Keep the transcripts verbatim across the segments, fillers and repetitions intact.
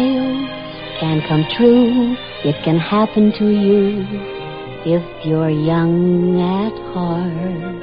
tale can come true. It can happen to you if you're young at heart.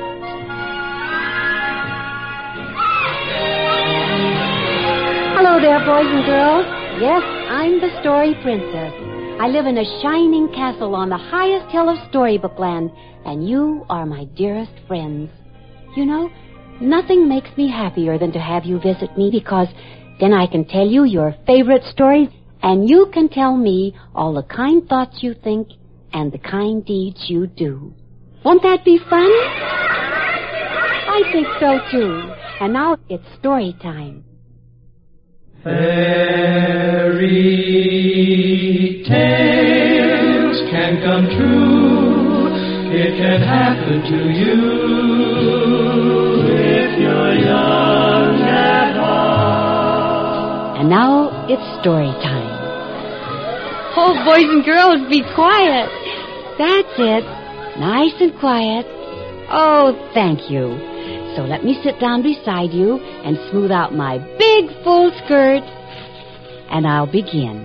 Hello there, boys and girls. Yes, I'm the Story Princess. I live in a shining castle on the highest hill of Storybook Land, and you are my dearest friends. You know, nothing makes me happier than to have you visit me, because then I can tell you your favorite stories, and you can tell me all the kind thoughts you think and the kind deeds you do. Won't that be fun? I think so, too. And now it's story time. Fairy tales can come true. It can happen to you if you're young at heart. And now it's story time. Oh, boys and girls, be quiet. That's it. Nice and quiet. Oh, thank you. So let me sit down beside you and smooth out my big full skirt, and I'll begin.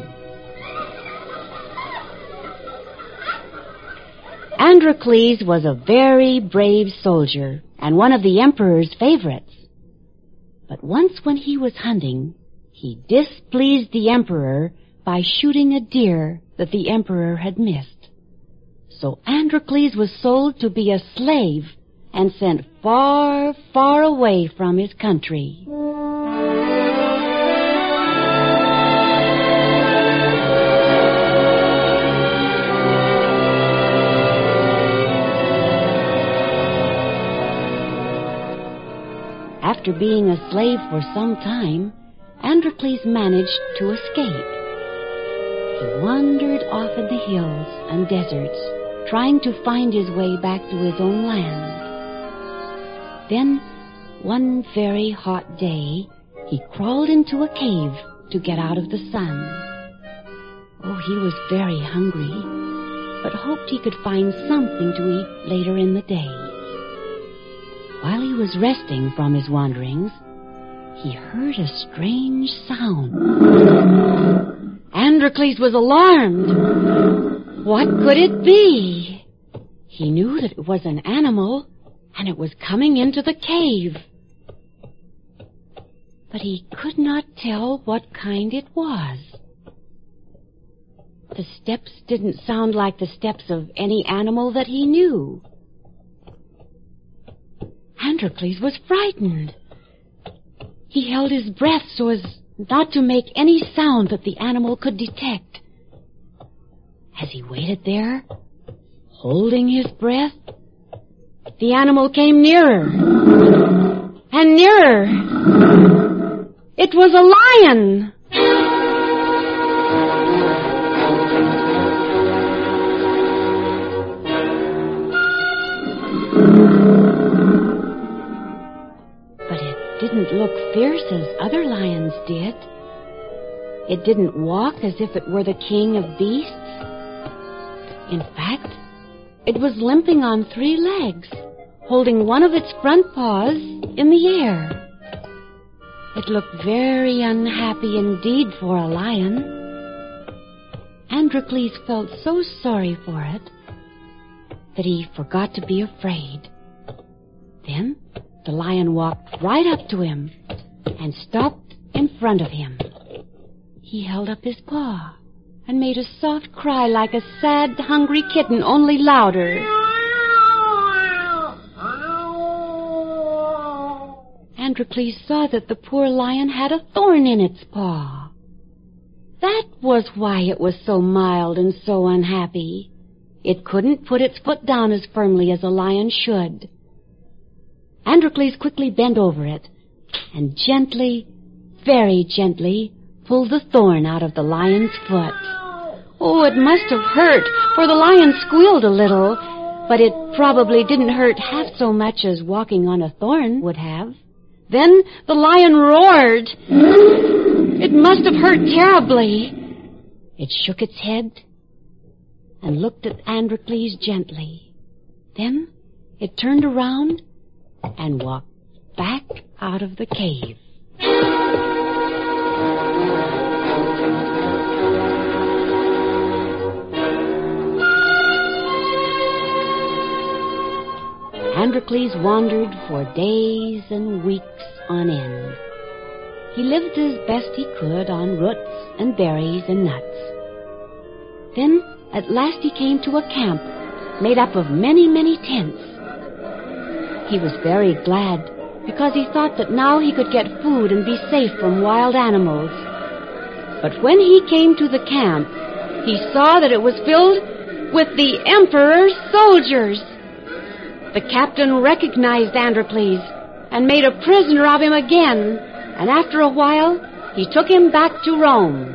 Androcles was a very brave soldier and one of the emperor's favorites. But once when he was hunting, he displeased the emperor by shooting a deer that the emperor had missed. So Androcles was sold to be a slave and sent far, far away from his country. After being a slave for some time, Androcles managed to escape. He wandered off in the hills and deserts, trying to find his way back to his own land. Then, one very hot day, he crawled into a cave to get out of the sun. Oh, he was very hungry, but hoped he could find something to eat later in the day. While he was resting from his wanderings, he heard a strange sound. Androcles was alarmed. What could it be? He knew that it was an animal, and it was coming into the cave. But he could not tell what kind it was. The steps didn't sound like the steps of any animal that he knew. Androcles was frightened. He held his breath so as not to make any sound that the animal could detect. As he waited there, holding his breath, the animal came nearer and nearer. It was a lion. But it didn't look fierce as other lions did. It didn't walk as if it were the king of beasts. In fact, it was limping on three legs, holding one of its front paws in the air. It looked very unhappy indeed for a lion. Androcles felt so sorry for it that he forgot to be afraid. Then the lion walked right up to him and stopped in front of him. He held up his paw and made a soft cry like a sad, hungry kitten, only louder. Androcles saw that the poor lion had a thorn in its paw. That was why it was so mild and so unhappy. It couldn't put its foot down as firmly as a lion should. Androcles quickly bent over it and gently, very gently, pulled the thorn out of the lion's foot. Oh, it must have hurt, for the lion squealed a little, but it probably didn't hurt half so much as walking on a thorn would have. Then the lion roared. It must have hurt terribly. It shook its head and looked at Androcles gently. Then it turned around and walked back out of the cave. Androcles wandered for days and weeks on end. He lived as best he could on roots and berries and nuts. Then, at last he came to a camp made up of many, many tents. He was very glad because he thought that now he could get food and be safe from wild animals. But when he came to the camp, he saw that it was filled with the Emperor's soldiers. The captain recognized Androcles and made a prisoner of him again, and after a while, he took him back to Rome.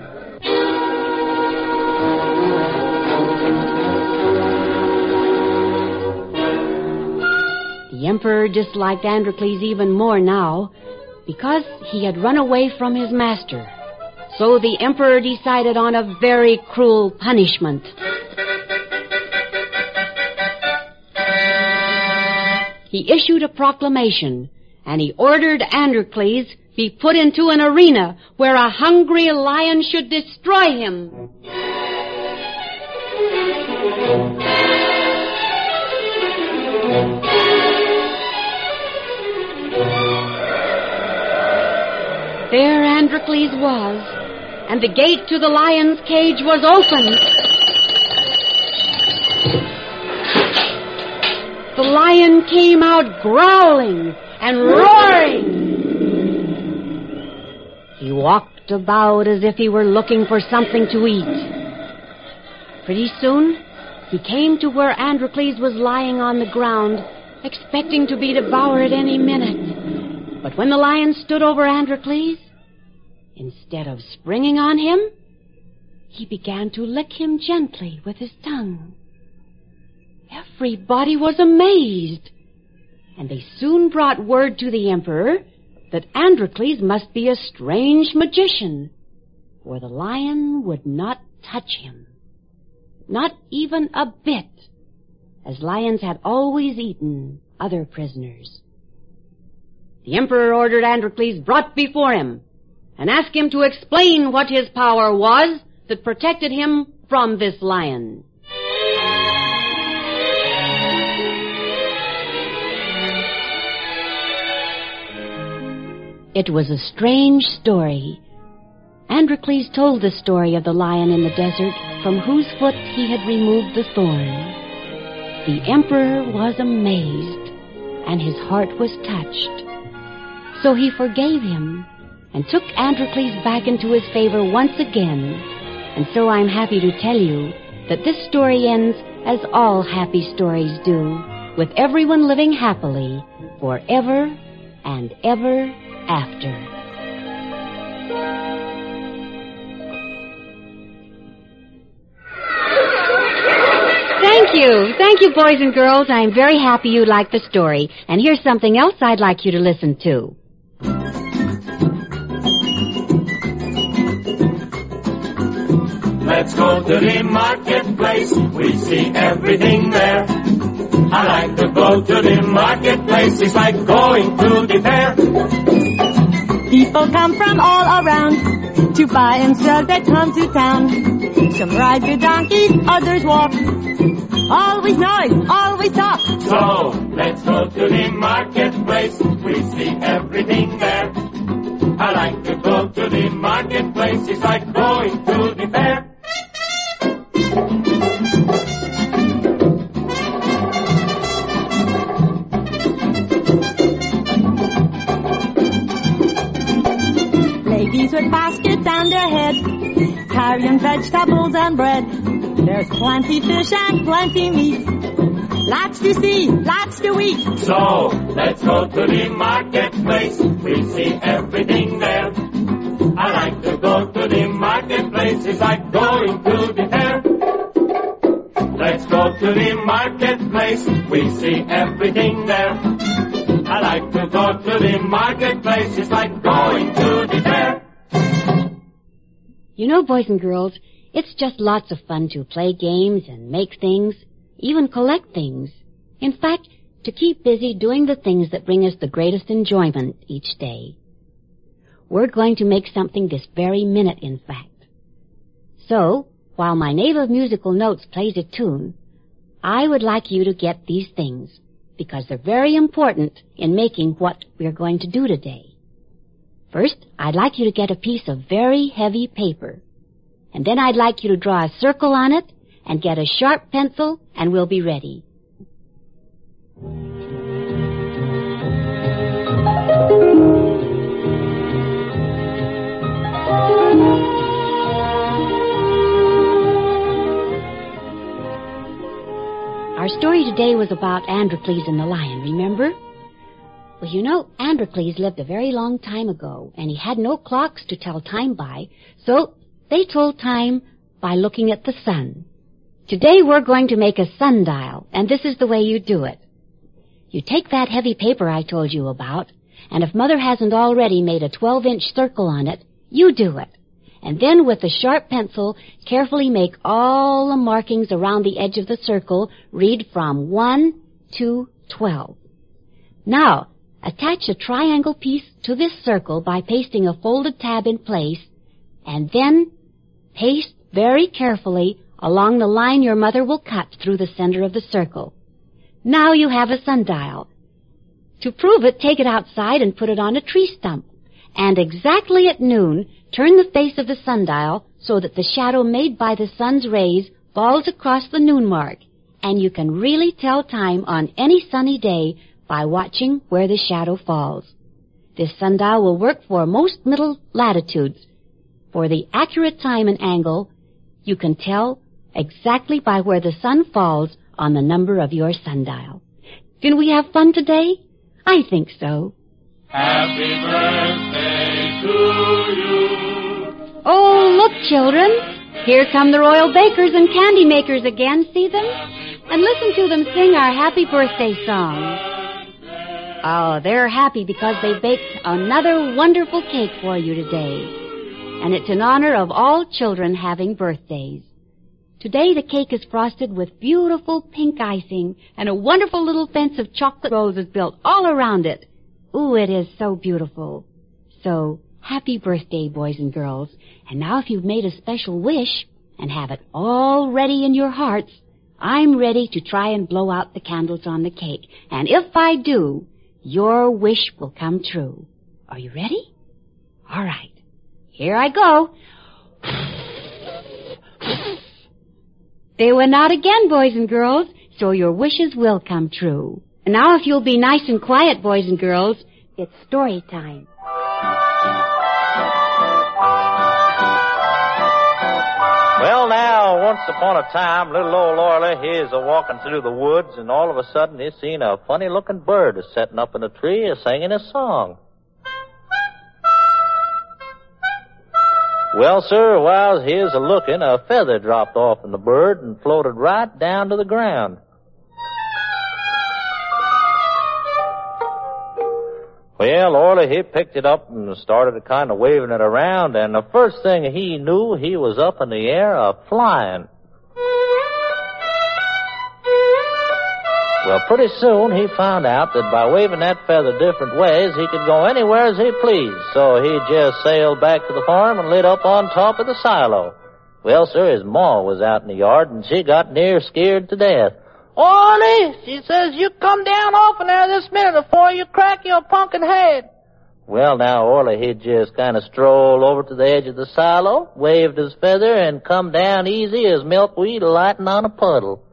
The emperor disliked Androcles even more now because he had run away from his master. So the emperor decided on a very cruel punishment. He issued a proclamation, and he ordered Androcles be put into an arena where a hungry lion should destroy him. There Androcles was, and the gate to the lion's cage was opened. The lion came out growling and roaring. He walked about as if he were looking for something to eat. Pretty soon, he came to where Androcles was lying on the ground, expecting to be devoured any minute. But when the lion stood over Androcles, instead of springing on him, he began to lick him gently with his tongue. Everybody was amazed, and they soon brought word to the emperor that Androcles must be a strange magician, for the lion would not touch him, not even a bit, as lions had always eaten other prisoners. The emperor ordered Androcles brought before him and asked him to explain what his power was that protected him from this lion. It was a strange story. Androcles told the story of the lion in the desert from whose foot he had removed the thorn. The emperor was amazed, and his heart was touched. So he forgave him and took Androcles back into his favor once again. And so I'm happy to tell you that this story ends as all happy stories do, with everyone living happily forever and ever after. Thank you. Thank you, boys and girls. I'm very happy you liked the story. And here's something else I'd like you to listen to. Let's go to the marketplace, we see everything there. I like to go to the marketplace, it's like going to the fair. People come from all around to buy and sell that come to town. Some ride with donkeys, others walk. Always noise, always talk. So, let's go to the marketplace, we see everything there. I like to go to the marketplace, it's like going to the fair. Ladies with baskets on their head, carrying vegetables and bread. There's plenty fish and plenty meat, lots to see, lots to eat. So, let's go to the marketplace, we see everything there. I like to go to the marketplace, it's like going to the fair. Let's go to the marketplace, we see everything there. I like to go to the marketplace, it's like going to the fair. You know, boys and girls, it's just lots of fun to play games and make things, even collect things. In fact, to keep busy doing the things that bring us the greatest enjoyment each day. We're going to make something this very minute, in fact. So, while my native musical notes plays a tune, I would like you to get these things. because they're very important in making what we're going to do today. First, I'd like you to get a piece of very heavy paper. And then I'd like you to draw a circle on it and get a sharp pencil, and we'll be ready. Our story today was about Androcles and the lion, remember? Well, you know, Androcles lived a very long time ago, and he had no clocks to tell time by, so they told time by looking at the sun. Today we're going to make a sundial, and this is the way you do it. You take that heavy paper I told you about, and if Mother hasn't already made a twelve-inch circle on it, you do it. And then with a sharp pencil, carefully make all the markings around the edge of the circle read from one to twelve. Now, attach a triangle piece to this circle by pasting a folded tab in place, and then paste very carefully along the line your mother will cut through the center of the circle. Now you have a sundial. To prove it, take it outside and put it on a tree stump. And exactly at noon, turn the face of the sundial so that the shadow made by the sun's rays falls across the noon mark, and you can really tell time on any sunny day by watching where the shadow falls. This sundial will work for most middle latitudes. For the accurate time and angle, you can tell exactly by where the sun falls on the number of your sundial. Didn't we have fun today? I think so. Happy birthday to you. Oh, look, children. Here come the Royal Bakers and Candy Makers again. See them? And listen to them sing our happy birthday song. Oh, they're happy because they baked another wonderful cake for you today. And it's in honor of all children having birthdays. Today the cake is frosted with beautiful pink icing and a wonderful little fence of chocolate roses built all around it. Ooh, it is so beautiful. So, happy birthday, boys and girls. And now if you've made a special wish and have it all ready in your hearts, I'm ready to try and blow out the candles on the cake. And if I do, your wish will come true. Are you ready? All right. Here I go. They went out again, boys and girls, so your wishes will come true. And now if you'll be nice and quiet, boys and girls, it's story time. Well, now, once upon a time, little old Orla, he is a-walking through the woods, and all of a sudden he seen a funny-looking bird a-setting up in a tree a-singing a song. Well, sir, while he is a-looking, a feather dropped off from the bird and floated right down to the ground. Well, Orla, he picked it up and started kind of waving it around, and the first thing he knew, he was up in the air a-flying. Well, pretty soon he found out that by waving that feather different ways, he could go anywhere as he pleased. So he just sailed back to the farm and lit up on top of the silo. Well, sir, his ma was out in the yard, and she got near scared to death. "Orly," she says, "you come down off in there this minute before you crack your pumpkin head." Well, now, Orly, he just kind of strolled over to the edge of the silo, waved his feather, and come down easy as milkweed alighting on a puddle.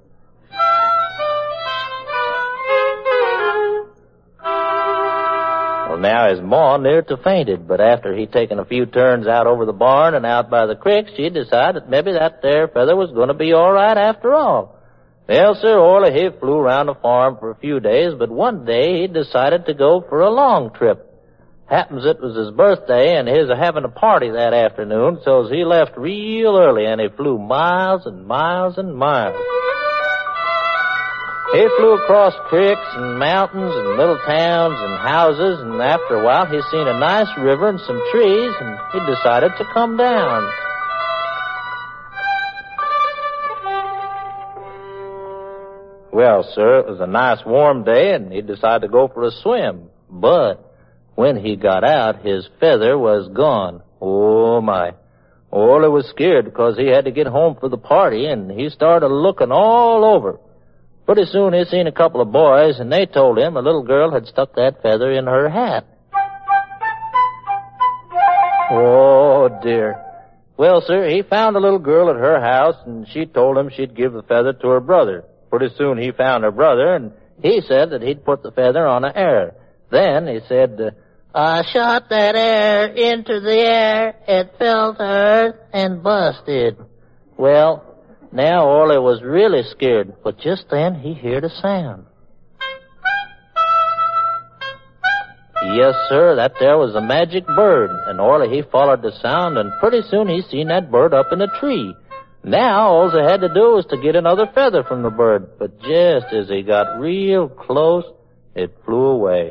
Well, now his ma near to fainted, but after he'd taken a few turns out over the barn and out by the creek, she decided that maybe that there feather was going to be all right after all. Well, sir, Orly, he flew around the farm for a few days, but one day he decided to go for a long trip. Happens it was his birthday, and he was having a party that afternoon, so he left real early, and he flew miles and miles and miles. He flew across creeks and mountains and little towns and houses, and after a while he seen a nice river and some trees, and he decided to come down. Well, sir, it was a nice warm day, and he decided to go for a swim. But when he got out, his feather was gone. Oh, my. Orly was scared because he had to get home for the party, and he started looking all over. Pretty soon he seen a couple of boys, and they told him a little girl had stuck that feather in her hat. Oh, dear. Well, sir, he found a little girl at her house, and she told him she'd give the feather to her brother. Pretty soon he found her brother, and he said that he'd put the feather on an air. Then he said, uh, I shot that air into the air, it fell to earth and busted. Well, now Orley was really scared, but just then he heard a sound. Yes, sir, that there was a magic bird, and Orley, he followed the sound, and pretty soon he seen that bird up in a tree. Now, all he had to do was to get another feather from the bird, but just as he got real close, it flew away.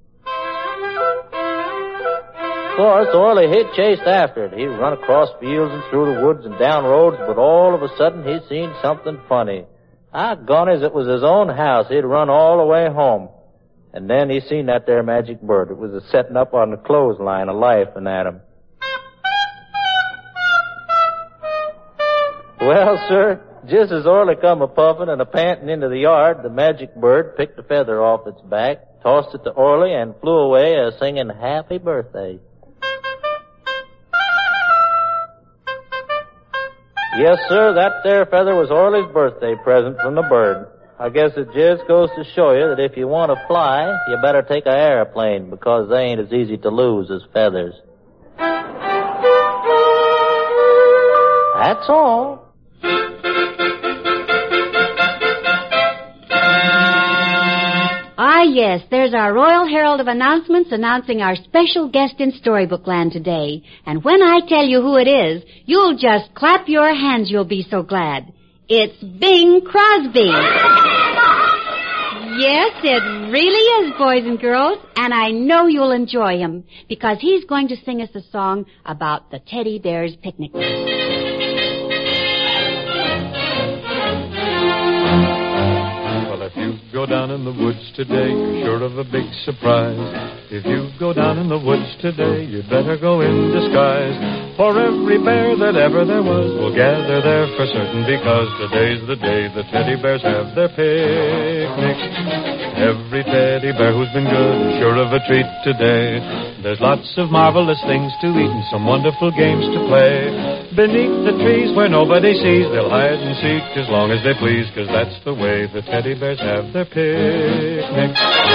Of course, Orley, he chased after it. He run across fields and through the woods and down roads, but all of a sudden he seen something funny. Ah, gonnies, it was his own house. He'd run all the way home. And then he seen that there magic bird. It was a setting up on the clothesline, a-laughing at him. Well, sir, just as Orley come a-puffing and a-panting into the yard, the magic bird picked a feather off its back, tossed it to Orley, and flew away a-singing happy birthday. Yes, sir, that there feather was Orley's birthday present from the bird. I guess it just goes to show you that if you want to fly, you better take an airplane, because they ain't as easy to lose as feathers. That's all. Ah, yes, there's our Royal Herald of Announcements announcing our special guest in Storybook Land today. And when I tell you who it is, you'll just clap your hands, you'll be so glad. It's Bing Crosby. Yes, it really is, boys and girls, and I know you'll enjoy him, because he's going to sing us a song about the Teddy Bears Picnic. Well, if you go down in the woods today, you're sure of a big surprise. If you go down in the woods today, you'd better go in disguise. For every bear that ever there was will gather there for certain, because today's the day the teddy bears have their picnic. Every teddy bear who's been good is sure of a treat today. There's lots of marvelous things to eat and some wonderful games to play. Beneath the trees where nobody sees, they'll hide and seek as long as they please, because that's the way the teddy bears have their picnic.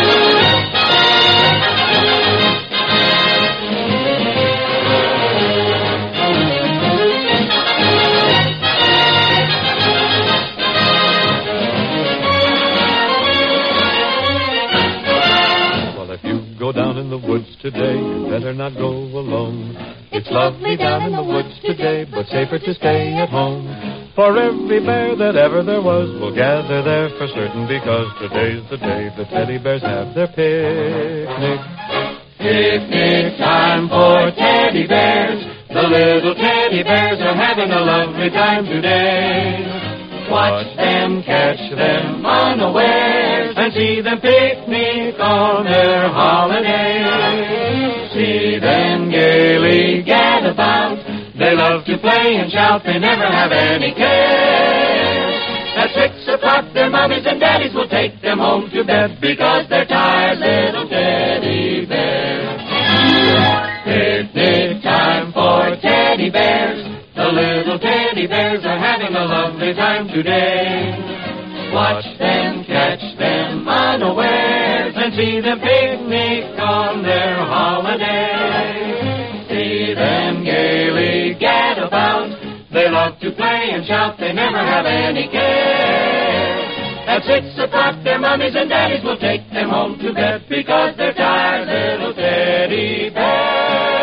Go down in the woods today, you better not go alone. It's lovely down in the woods today, but safer to stay at home. For every bear that ever there was will gather there for certain, because today's the day the teddy bears have their picnic. Picnic time for teddy bears. The little teddy bears are having a lovely time today. Watch them, catch them unawares, and see them picnic on their holiday. See them gaily gad about. They love to play and shout, they never have any cares. At six o'clock their mommies and daddies will take them home to bed, because they're tired little teddy bears. Picnic time for teddy bears. The little teddy bears are having a lovely time today. Watch them, catch them unawares, and see them picnic on their holiday. See them gaily gad about. They love to play and shout, they never have any care. At six o'clock their mommies and daddies will take them home to bed, because they're tired little teddy bears.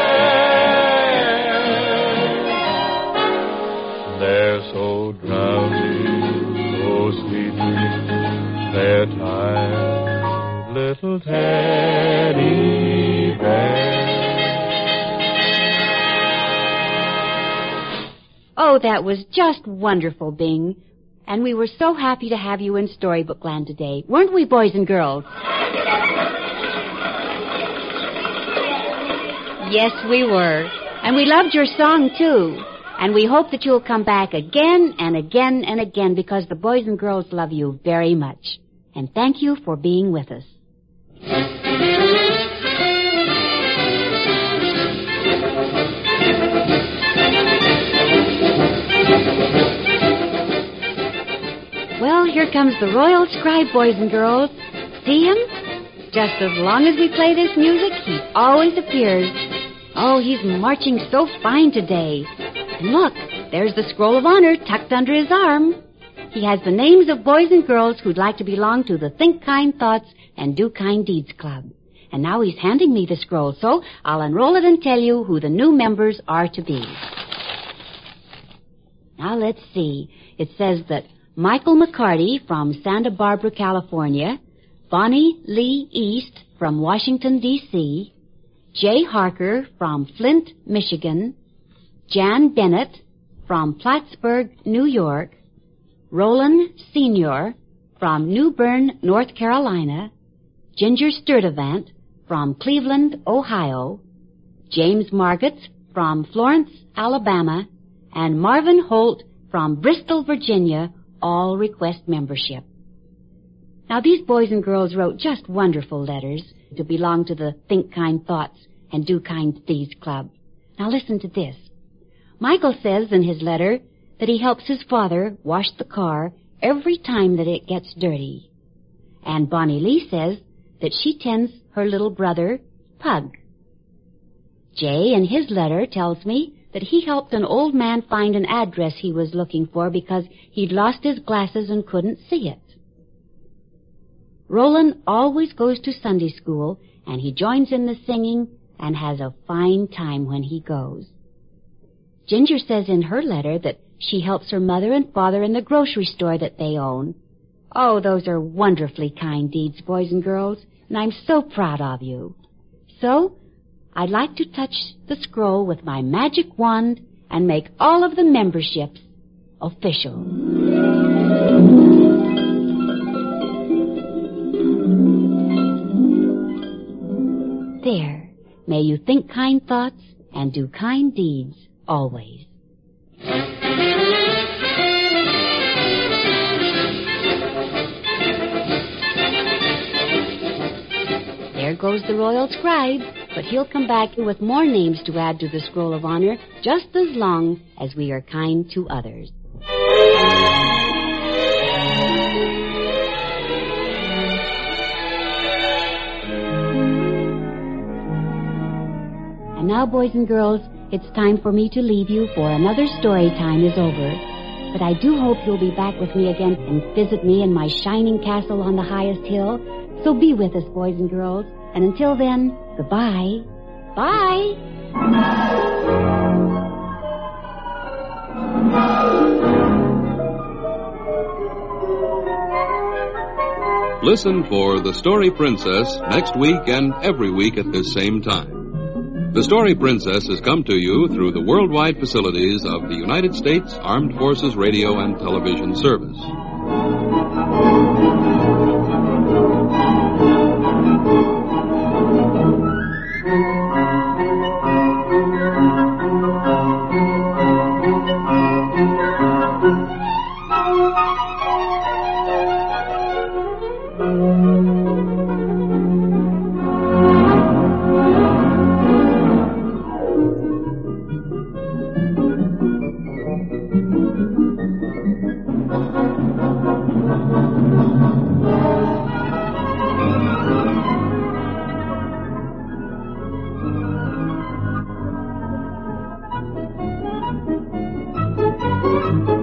They're so drowsy, so sleepy, they're tired little teddy bears. Oh, that was just wonderful, Bing. And we were so happy to have you in Storybook Land today. Weren't we, boys and girls? Yes, we were. And we loved your song, too. And we hope that you'll come back again and again and again because the boys and girls love you very much. And thank you for being with us. Well, here comes the Royal Scribe, boys and girls. See him? Just as long as we play this music, he always appears. Oh, he's marching so fine today. And look, there's the Scroll of Honor tucked under his arm. He has the names of boys and girls who'd like to belong to the Think Kind Thoughts and Do Kind Deeds Club. And now he's handing me the scroll, so I'll unroll it and tell you who the new members are to be. Now, let's see. It says that Michael McCarty from Santa Barbara, California, Bonnie Lee East from Washington, D C, Jay Harker from Flint, Michigan, Jan Bennett from Plattsburgh, New York, Roland Senior from New Bern, North Carolina, Ginger Sturdivant from Cleveland, Ohio, James Margetts from Florence, Alabama, and Marvin Holt from Bristol, Virginia, all request membership. Now, these boys and girls wrote just wonderful letters to belong to the Think Kind Thoughts and Do Kind Deeds Club. Now, listen to this. Michael says in his letter that he helps his father wash the car every time that it gets dirty. And Bonnie Lee says that she tends her little brother, Pug. Jay, in his letter, tells me that he helped an old man find an address he was looking for because he'd lost his glasses and couldn't see it. Roland always goes to Sunday school, and he joins in the singing and has a fine time when he goes. Ginger says in her letter that she helps her mother and father in the grocery store that they own. Oh, those are wonderfully kind deeds, boys and girls, and I'm so proud of you. So, I'd like to touch the scroll with my magic wand and make all of the memberships official. There. May you think kind thoughts and do kind deeds always. There goes the Royal Scribe, but he'll come back with more names to add to the Scroll of Honor just as long as we are kind to others. And now, boys and girls, it's time for me to leave you, for another story time is over. But I do hope you'll be back with me again and visit me in my shining castle on the highest hill. So be with us, boys and girls. And until then, goodbye. Bye. Listen for The Story Princess next week and every week at this same time. The Story Princess has come to you through the worldwide facilities of the United States Armed Forces Radio and Television Service. Thank you.